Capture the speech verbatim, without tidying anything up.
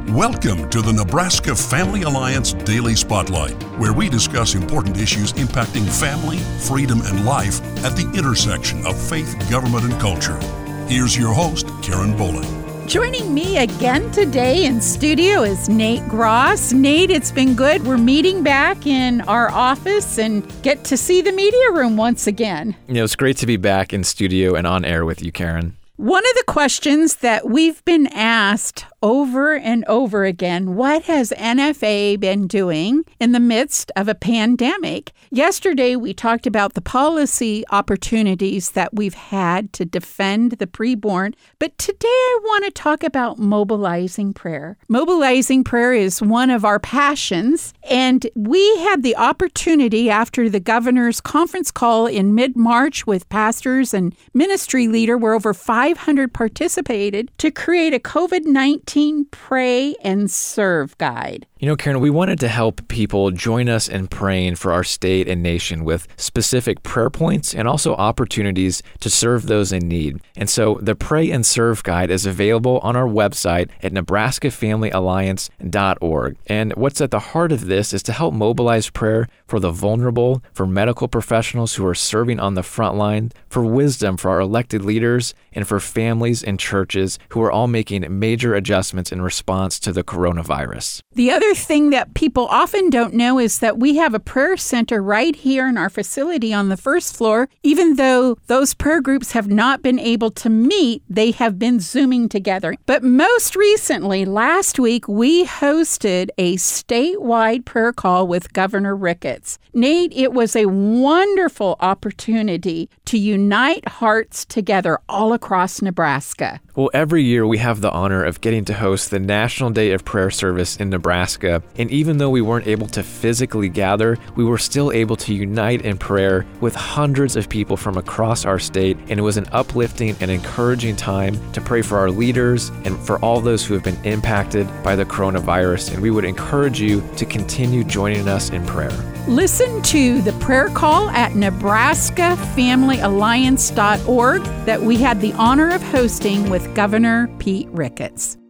Welcome to the Nebraska Family Alliance Daily Spotlight, where we discuss important issues impacting family, freedom, and life at the intersection of faith, government, and culture. Here's your host, Karen Bowling. Joining me again today in studio is Nate Gross. Nate, it's been good. We're meeting back in our office and get to see the media room once again. You know, it's great to be back in studio and on air with you, Karen. One of the questions that we've been asked over and over again, what has N F A been doing in the midst of a pandemic? Yesterday, we talked about the policy opportunities that we've had to defend the preborn, but today I want to talk about mobilizing prayer. Mobilizing prayer is one of our passions, and we had the opportunity after the governor's conference call in mid-March with pastors and ministry leader, where over five hundred participated, to create a COVID nineteen Pray and Serve guide. You know, Karen, we wanted to help people join us in praying for our state and nation with specific prayer points and also opportunities to serve those in need. And so the Pray and Serve guide is available on our website at nebraska family alliance dot org. And what's at the heart of this is to help mobilize prayer for the vulnerable, for medical professionals who are serving on the front line, for wisdom for our elected leaders, and for families and churches who are all making major adjustments in response to the coronavirus. The other thing that people often don't know is that we have a prayer center right here in our facility on the first floor. Even though those prayer groups have not been able to meet, they have been Zooming together. But most recently, last week, we hosted a statewide prayer call with Governor Ricketts. Nate, it was a wonderful opportunity to unite hearts together all across Nebraska. Well, every year we have the honor of getting to host the National Day of Prayer Service in Nebraska. And even though we weren't able to physically gather, we were still able to unite in prayer with hundreds of people from across our state. And it was an uplifting and encouraging time to pray for our leaders and for all those who have been impacted by the coronavirus. And we would encourage you to continue joining us in prayer. Listen to the prayer call at nebraska family alliance dot org that we had the honor of hosting with Governor Pete Ricketts.